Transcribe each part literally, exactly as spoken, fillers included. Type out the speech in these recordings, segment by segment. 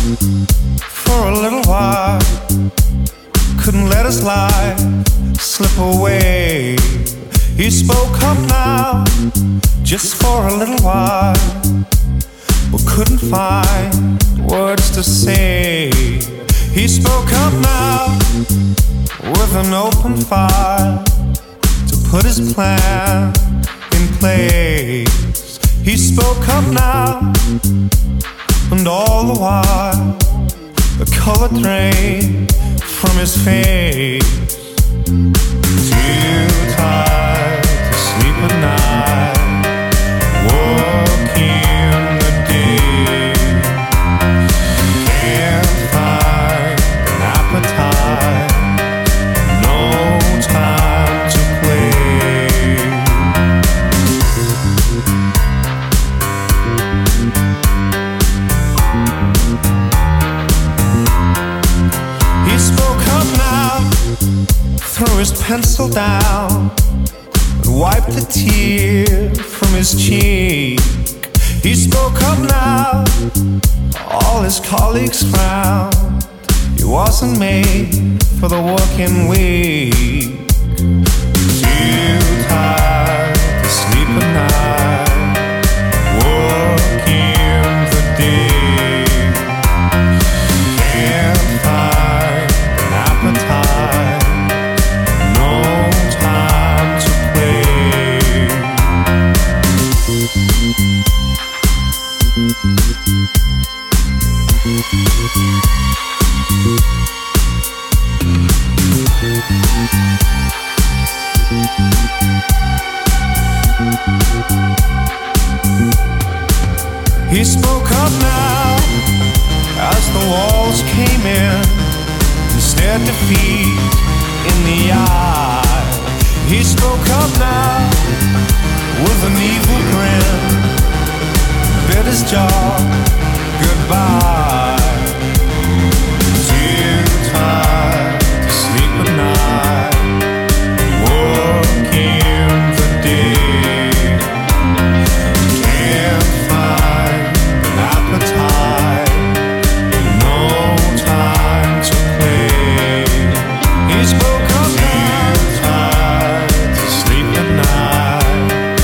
for a little while. Couldn't let his life slip away. He spoke up now, just for a little while, but couldn't find words to say. He spoke up now, with an open file, to put his plan in place. He spoke up now, and all the while the color drained from his face. Too tired to sleep at night, working the day. Can't find an appetite, no time to play. He spoke up now, threw his pencil down, and wiped a tear from his cheek. He spoke up now, all his colleagues frowned. He wasn't made for the working week. Too tired to sleep at night, working the day. Can't find an appetite, no time to play. He spoke up now, as the walls came in, and stared defeat in the eye. He spoke up now, with an evil grin, bid his job goodbye. Too tired to sleep at night, working the day. Can't find an appetite, no time to play. He spoke up now, tired to sleep at night,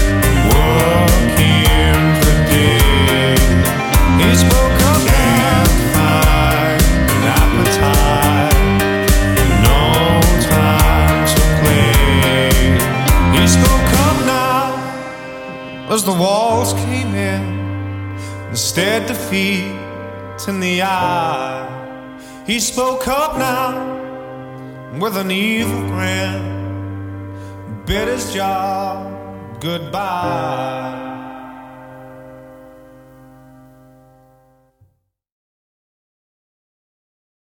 working the day. He spoke up now, find an appetite, no time to play. He spoke up now, as the walls came in, and stared defeat in the eye. He spoke up now, with an evil grin, bid his job goodbye.